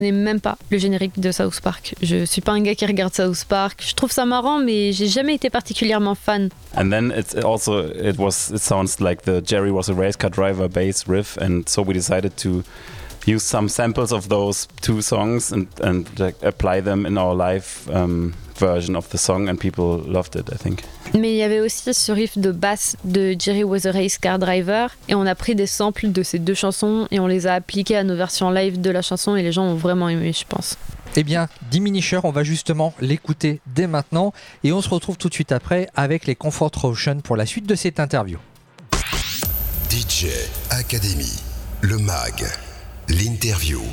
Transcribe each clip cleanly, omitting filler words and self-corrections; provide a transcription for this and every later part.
connais même pas le générique de South Park. Je suis pas un gars qui regarde South Park. Je trouve ça marrant, mais j'ai jamais été particulièrement fan. And then it sounds like the Jerry was a race car driver bass riff, and so we decided to use some samples of those two songs and apply them in our live version of the song, and people loved it, I think. Mais il y avait aussi ce riff de basse de Jerry was a race car driver, et on a pris des samples de ces deux chansons et on les a appliqués à nos versions live de la chanson, et les gens ont vraiment aimé, je pense. Eh bien, Diminisher, on va justement l'écouter dès maintenant et on se retrouve tout de suite après avec les Comfort Ocean pour la suite de cette interview. DJ Academy, le MAG, l'interview.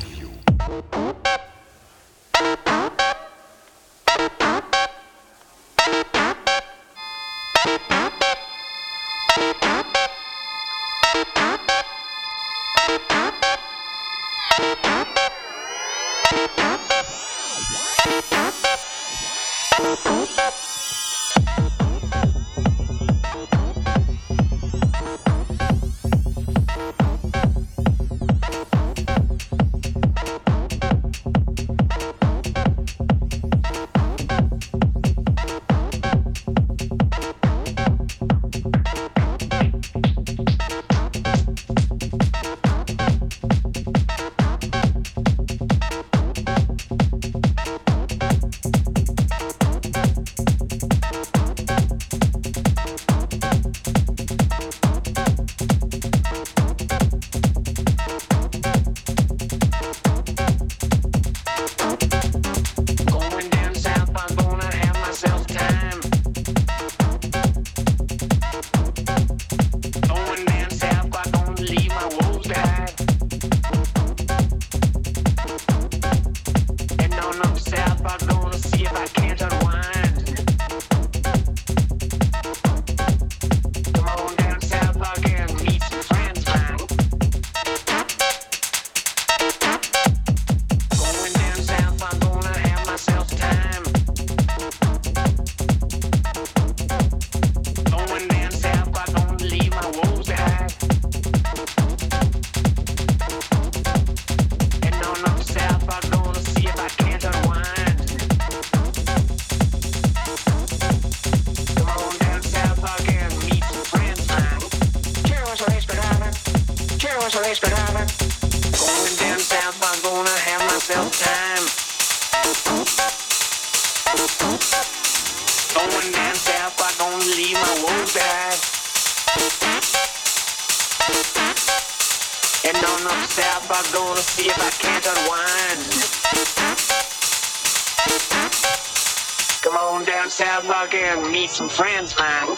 Some friends, man.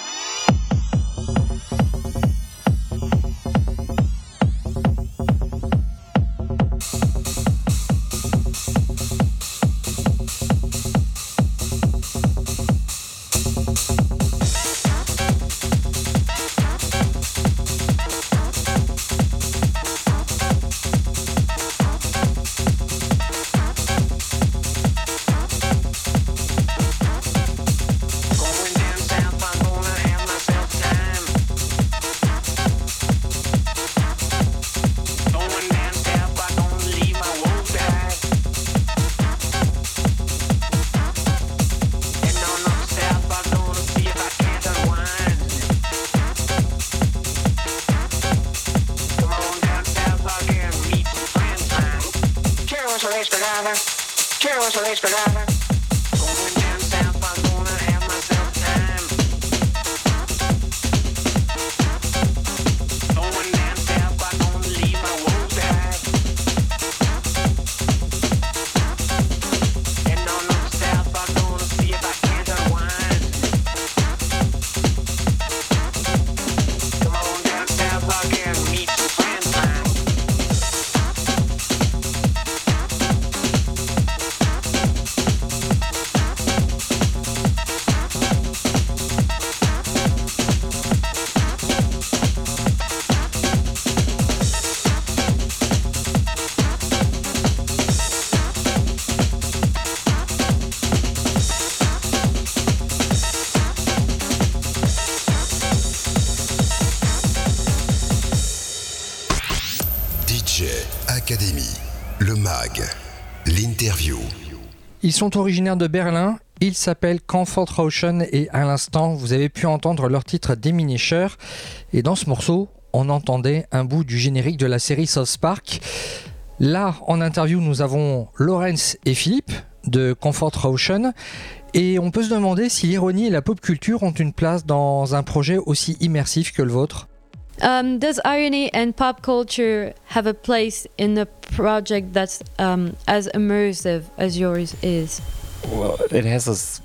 L'interview. Ils sont originaires de Berlin, ils s'appellent Comfort Ocean et à l'instant, vous avez pu entendre leur titre Diminisher. Et dans ce morceau, on entendait un bout du générique de la série South Park. Là, en interview, nous avons Laurence et Philippe de Comfort Ocean. Et on peut se demander si l'ironie et la pop culture ont une place dans un projet aussi immersif que le vôtre. Does irony and pop culture have a place in a project that's as immersive as yours is? Well, it has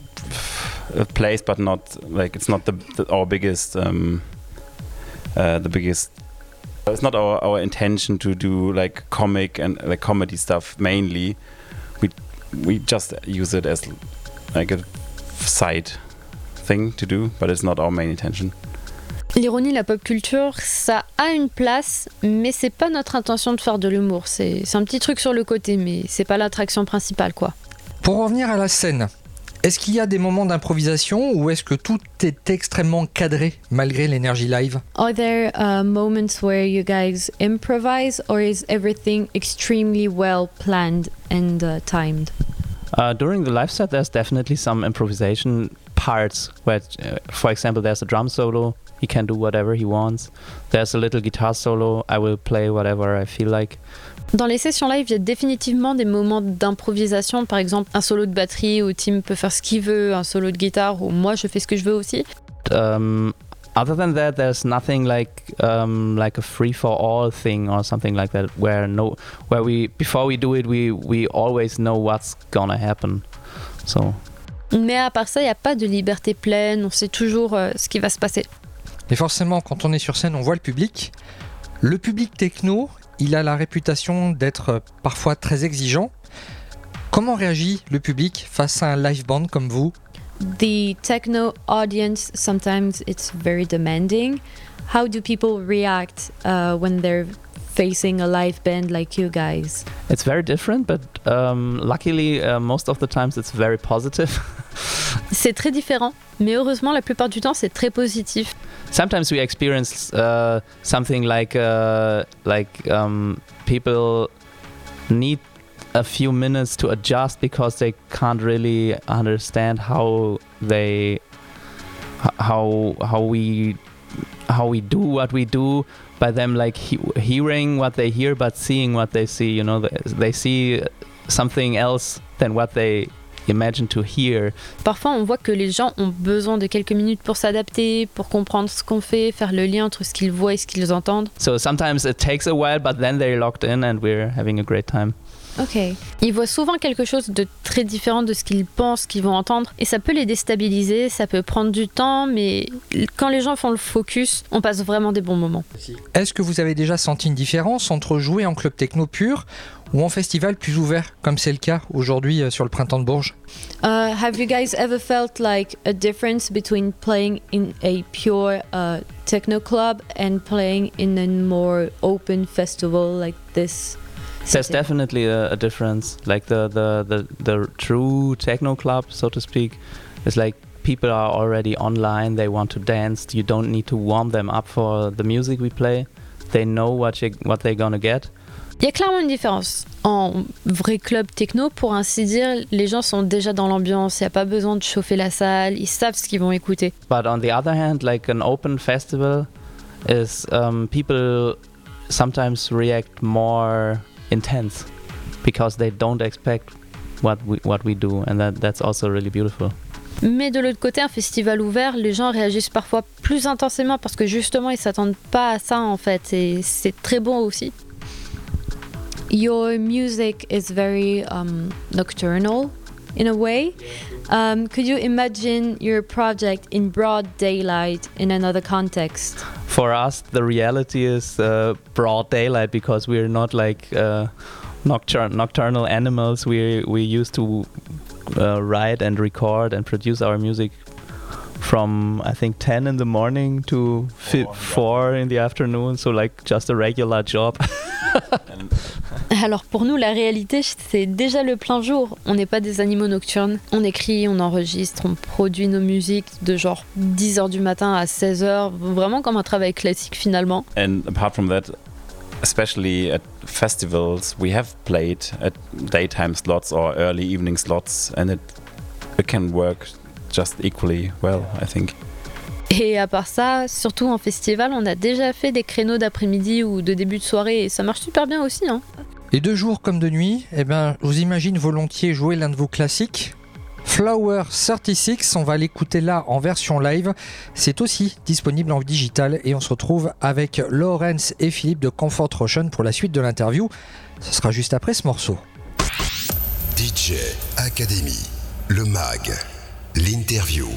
a place, but not like it's not our biggest. The biggest. It's not our intention to do like comic and like comedy stuff mainly. We just use it as like a side thing to do, but it's not our main intention. L'ironie, la pop culture, ça a une place, mais c'est pas notre intention de faire de l'humour. C'est un petit truc sur le côté, mais c'est pas l'attraction principale, quoi. Pour revenir à la scène, est-ce qu'il y a des moments d'improvisation ou est-ce que tout est extrêmement cadré malgré l'énergie live? Are there moments where you guys improvise, or is everything extremely well planned and timed? During the live set, there's definitely some improvisation parts where, for example, there's a drum solo. He can do whatever he wants. There's a little guitar solo. I will play whatever I feel like. Dans les sessions live, il y a définitivement des moments d'improvisation. Par exemple, un solo de batterie où Tim peut faire ce qu'il veut, un solo de guitare où moi je fais ce que je veux aussi. Other than that, there's nothing like a free-for-all thing or something like that, where we before we do it, we always know what's gonna happen. So. Mais à part ça, il n'y a pas de liberté pleine. On sait toujours ce qui va se passer. Et forcément, quand on est sur scène, on voit le public. Le public techno, il a la réputation d'être parfois très exigeant. Comment réagit le public face à un live band comme vous? The techno audience, sometimes it's very demanding. How do people react when they're facing a live band like you guys? It's very different, but luckily most of the times it's very positive. C'est très différent, mais heureusement la plupart du temps c'est très positif. Sometimes we experience something like people need a few minutes to adjust because they can't really understand how we do what we do. By them like hearing what they hear but seeing what they see, you know, they see something else than what they imagine to hear. Parfois on voit que les gens ont besoin de quelques minutes pour s'adapter, pour comprendre ce qu'on fait, faire le lien entre ce qu'ils voient et ce qu'ils entendent. So sometimes it takes a while, but then they're locked in and we're having a great time. Ok. Ils voient souvent quelque chose de très différent de ce qu'ils pensent qu'ils vont entendre et ça peut les déstabiliser, ça peut prendre du temps, mais quand les gens font le focus, on passe vraiment des bons moments. Est-ce que vous avez déjà senti une différence entre jouer en club techno pur ou en festival plus ouvert, comme c'est le cas aujourd'hui sur le Printemps de Bourges? Have you guys ever felt like a difference between playing in a pure techno club and playing in a more open festival like this? There's definitely a difference. Like the true techno club, so to speak, is like people are already online. They want to dance. You don't need to warm them up for the music we play. They know what they're gonna get. Il y a clairement une différence. En vrai club techno, pour ainsi dire, les gens sont déjà dans l'ambiance. Il n'y a pas besoin de chauffer la salle. Ils savent ce qu'ils vont écouter. But on the other hand, like an open festival is people sometimes react more intense because they don't expect what we do, and that's also really beautiful. Mais de l'autre côté, un festival ouvert, les gens réagissent parfois plus intensément parce que justement ils s'attendent pas à ça en fait, et c'est très bon aussi. Your music is very nocturnal in a way. Could you imagine your project in broad daylight in another context? For us, the reality is broad daylight because we're not like nocturnal animals. We used to write and record and produce our music from I think 10 in the morning to 4 in the afternoon, so like just a regular job. Alors pour nous, la réalité, c'est déjà le plein jour. On n'est pas des animaux nocturnes. On écrit, on enregistre, on produit nos musiques de genre 10h du matin à 16h, vraiment comme un travail classique finalement. And apart from that, especially at festivals, we have played at daytime slots or early evening slots, and it can work just equally well, I think. Et à part ça, surtout en festival, on a déjà fait des créneaux d'après-midi ou de début de soirée et ça marche super bien aussi. Hein. Et de jour comme de nuit, je vous imagine volontiers jouer l'un de vos classiques. Flower 36, on va l'écouter là en version live. C'est aussi disponible en digital et on se retrouve avec Laurence et Philippe de Comfort Ocean pour la suite de l'interview. Ce sera juste après ce morceau. DJ Academy, le mag, l'interview.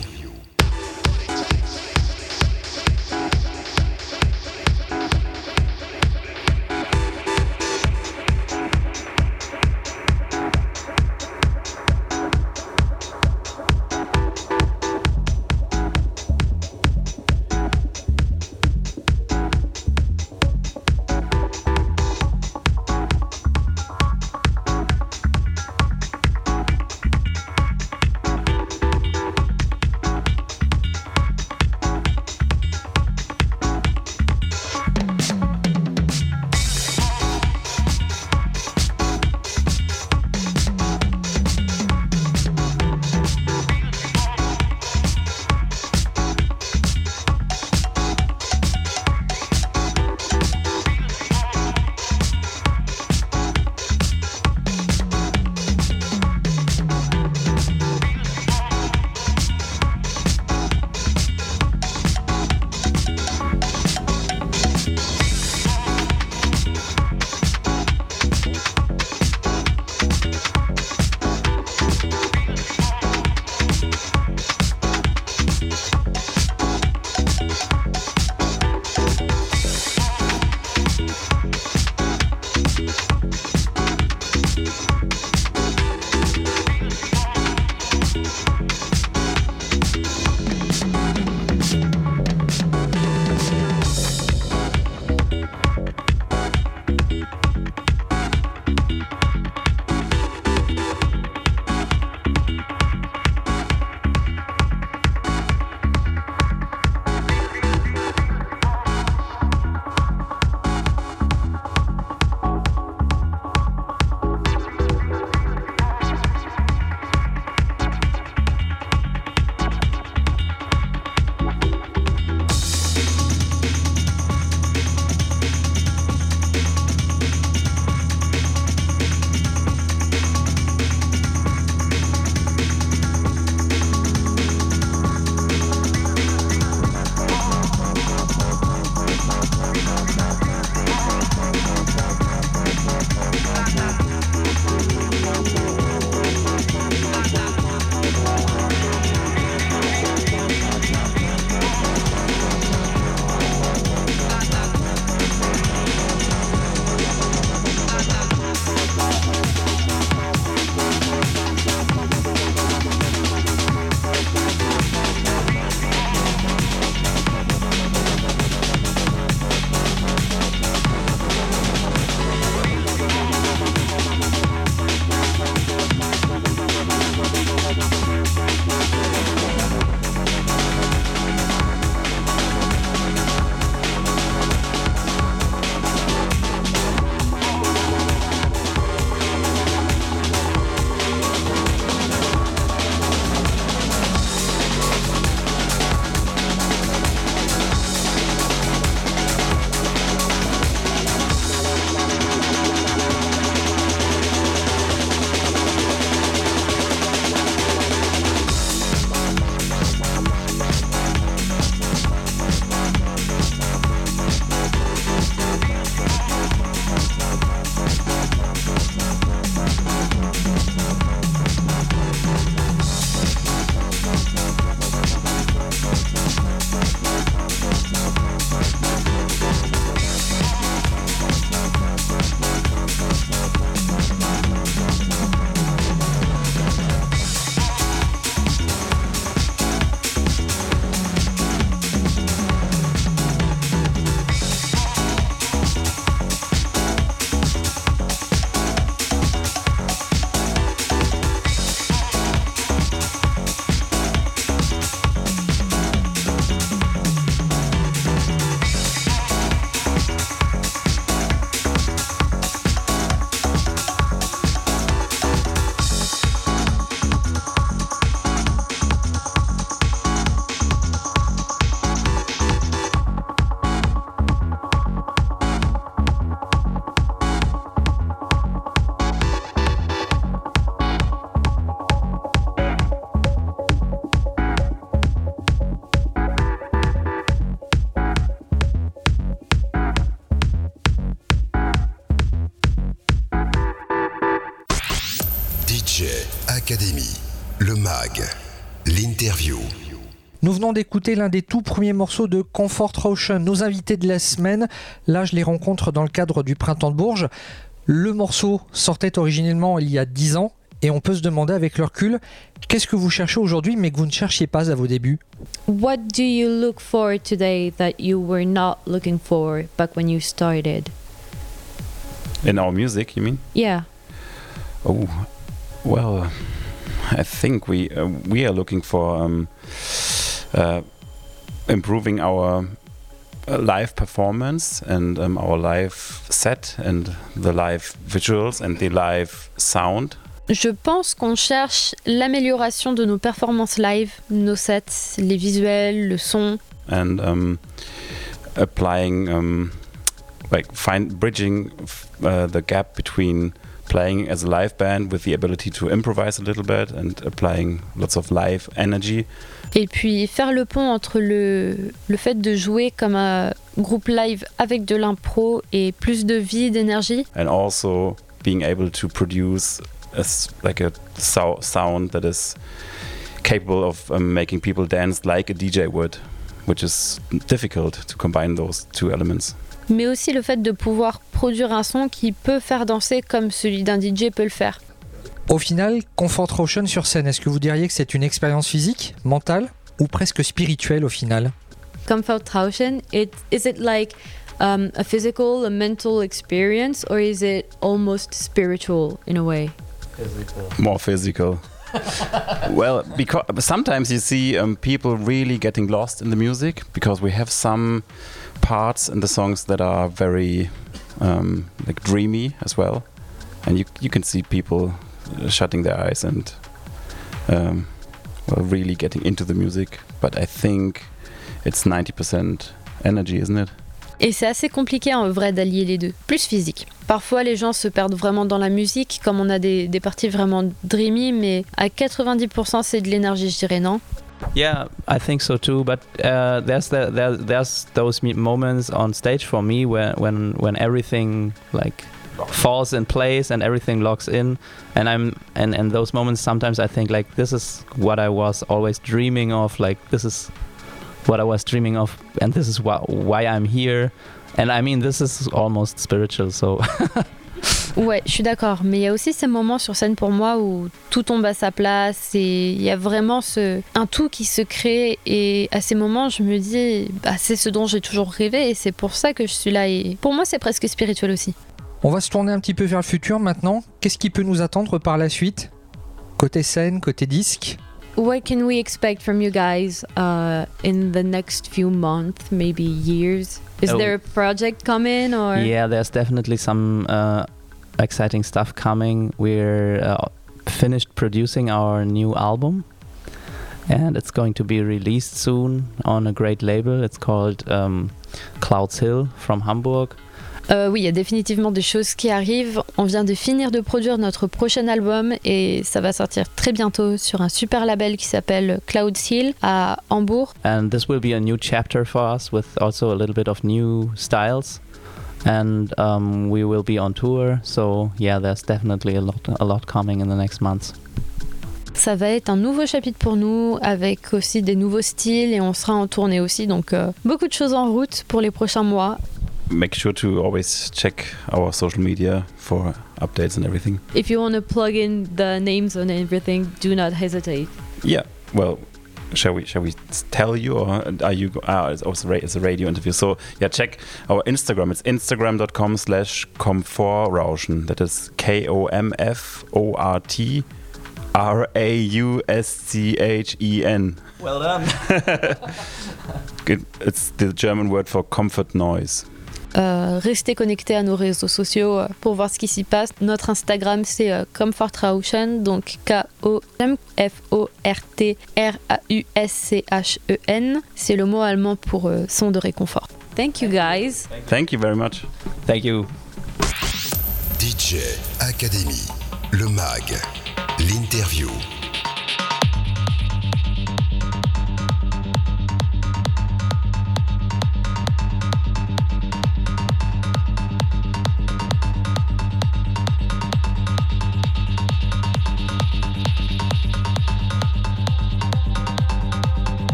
DJ Academy, le mag, l'interview. Nous venons d'écouter l'un des tout premiers morceaux de Comfort Ocean, nos invités de la semaine. Là, je les rencontre dans le cadre du Printemps de Bourges. Le morceau sortait originellement il y a 10 ans et on peut se demander avec le recul, qu'est-ce que vous cherchez aujourd'hui mais que vous ne cherchiez pas à vos débuts? What do you look for today that you were not looking for back when you started? In our music, you mean? Yeah. Oh, well, I think we are looking for improving our live performance and our live set and the live visuals and the live sound. Je pense qu'on cherche l'amélioration de nos performances live, nos sets, les visuels, le son. And applying, bridging the gap between playing as a live band with the ability to improvise a little bit and applying lots of live energy. Et puis faire le pont entre le fait de jouer comme un groupe live avec de l'impro et plus de vie, d'énergie. And also being able to produce a sound that is capable of making people dance like a DJ would, which is difficult to combine those two elements. Mais aussi le fait de pouvoir produire un son qui peut faire danser comme celui d'un DJ peut le faire. Au final, Comfort Ocean sur scène, est-ce que vous diriez que c'est une expérience physique, mentale ou presque spirituelle au final? Comfort Ocean, is it like a physical, a mental experience, or is it almost spiritual in a way? More physical. Well, because sometimes you see people really getting lost in the music because we have some parts in the songs that are very dreamy as well, and you can see people shutting their eyes and really getting into the music. But I think it's 90% energy, isn't it? Et c'est assez compliqué en vrai d'allier les deux, plus physique. Parfois les gens se perdent vraiment dans la musique, comme on a des parties vraiment dreamy, mais à 90% c'est de l'énergie, je dirais, non? Yeah, I think so too. But there's those moments on stage for me when everything like falls in place and everything locks in, and those moments sometimes I think like this is what I was always dreaming of. Like this is what I was dreaming of, and this is why I'm here. And I mean, this is almost spiritual, so. Ouais, je suis d'accord. Mais il y a aussi ces moments sur scène pour moi où tout tombe à sa place et il y a vraiment un tout qui se crée. Et à ces moments, je me dis, c'est ce dont j'ai toujours rêvé et c'est pour ça que je suis là. Et pour moi, c'est presque spirituel aussi. On va se tourner un petit peu vers le futur maintenant. Qu'est-ce qui peut nous attendre par la suite? Côté scène, côté disque? What can we expect from you guys in the next few months, maybe years? Is there a project coming or? Yeah, there's definitely some exciting stuff coming. We're finished producing our new album, and it's going to be released soon on a great label. It's called Clouds Hill from Hamburg. Oui, il y a définitivement des choses qui arrivent. On vient de finir de produire notre prochain album et ça va sortir très bientôt sur un super label qui s'appelle Clouds Hill à Hambourg. And this will be a new chapter for us with also a little bit of new styles. And we will be on tour. So yeah, there's definitely a lot coming in the next months. Ça va être un nouveau chapitre pour nous avec aussi des nouveaux styles et on sera en tournée aussi. Donc beaucoup de choses en route pour les prochains mois. Make sure to always check our social media for updates and everything. If you want to plug in the names and everything, do not hesitate. Yeah, well, shall we tell you, or are you? It's a radio interview. So yeah, check our Instagram. It's instagram.com/Komfortrauschen. That is KOMFORTRAUSCHEN. Well done. It's the German word for comfort noise. Restez connectés à nos réseaux sociaux pour voir ce qui s'y passe. Notre Instagram c'est Komfortrauschen, donc KOMFORTRAUSCHEN. C'est le mot allemand pour son de réconfort. Thank you guys. Thank you very much. Thank you. DJ Academy, le mag, l'interview.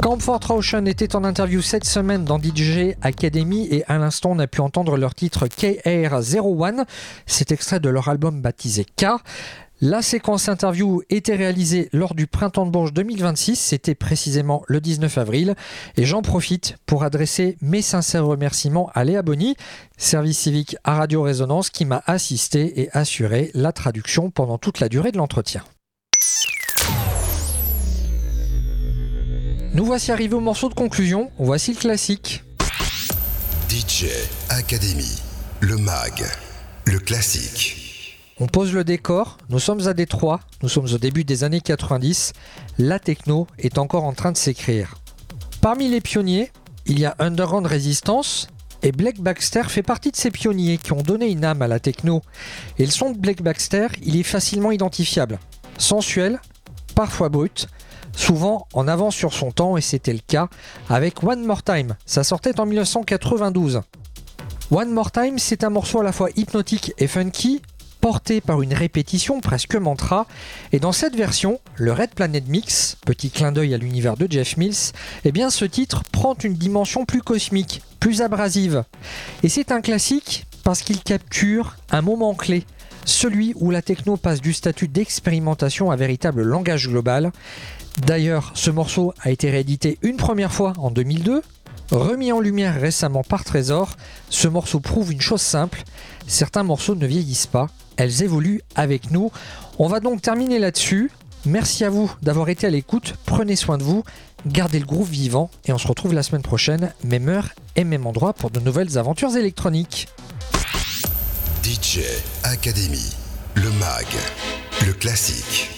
Comfort Ocean était en interview cette semaine dans DJ Academy et à l'instant on a pu entendre leur titre KR01. C'est extrait de leur album baptisé K. La séquence interview était réalisée lors du Printemps de Bourges 2026, c'était précisément le 19 avril. Et j'en profite pour adresser mes sincères remerciements à Léa Bonny, service civique à Radio Résonance, qui m'a assisté et assuré la traduction pendant toute la durée de l'entretien. Nous voici arrivés au morceau de conclusion, voici le classique. DJ Academy, le mag, le classique. On pose le décor, nous sommes à Détroit, nous sommes au début des années 90, la techno est encore en train de s'écrire. Parmi les pionniers, il y a Underground Resistance, et Blake Baxter fait partie de ces pionniers qui ont donné une âme à la techno. Et le son de Blake Baxter, il est facilement identifiable. Sensuel, parfois brut, souvent en avance sur son temps, et c'était le cas avec One More Time, ça sortait en 1992. One More Time, c'est un morceau à la fois hypnotique et funky, porté par une répétition presque mantra, et dans cette version, le Red Planet Mix, petit clin d'œil à l'univers de Jeff Mills, eh bien ce titre prend une dimension plus cosmique, plus abrasive. Et c'est un classique parce qu'il capture un moment clé, celui où la techno passe du statut d'expérimentation à véritable langage global. D'ailleurs, ce morceau a été réédité une première fois en 2002, remis en lumière récemment par Trésor. Ce morceau prouve une chose simple, certains morceaux ne vieillissent pas, elles évoluent avec nous. On va donc terminer là-dessus. Merci à vous d'avoir été à l'écoute, prenez soin de vous, gardez le groove vivant et on se retrouve la semaine prochaine, même heure et même endroit pour de nouvelles aventures électroniques. DJ Academy, le mag, le classique.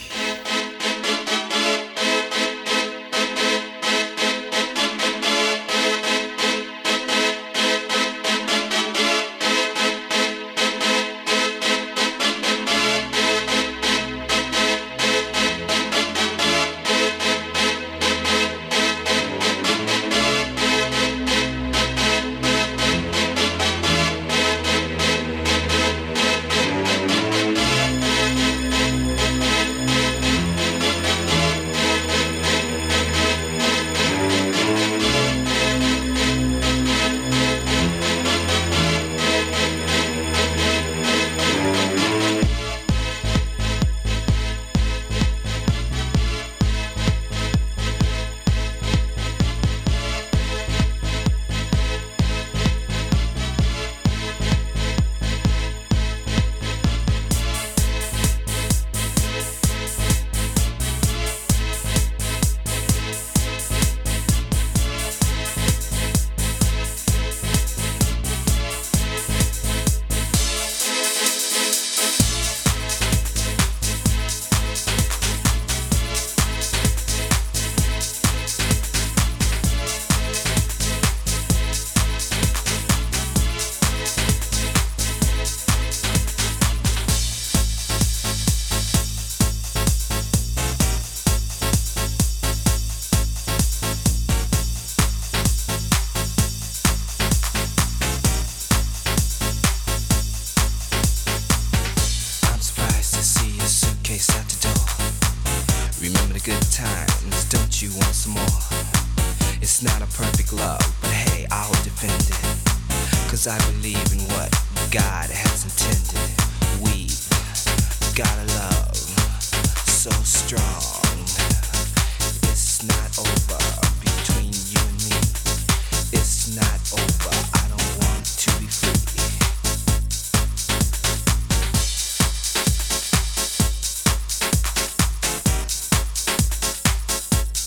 Don't you want some more? It's not a perfect love, but hey, I'll defend it. Cause I believe in what God has intended. We've got a love so strong.